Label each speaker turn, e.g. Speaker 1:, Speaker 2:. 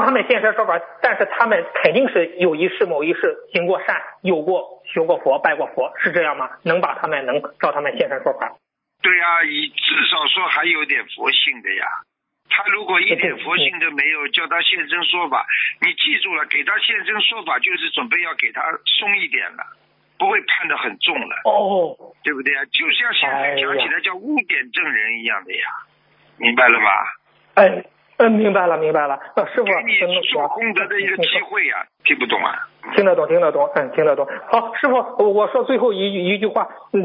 Speaker 1: 他们现身说法，但是他们肯定是有一世某一世行过善，有过学过佛，拜过佛，是这样吗？能找他们现身说法？
Speaker 2: 对呀，至少说还有点佛性的呀。他如果一点佛性都没有，叫他现身说法，你记住了，给他现身说法就是准备要给他松一点了，不会判得很重了。
Speaker 1: 哦，
Speaker 2: 对不对啊？就像现在讲起来叫污点证人一样的呀，明白了吧？
Speaker 1: 明白了。师傅，
Speaker 2: 给你做功德的一个机会呀，听不懂啊？
Speaker 1: 听得懂。好，师傅，我说最后一句话，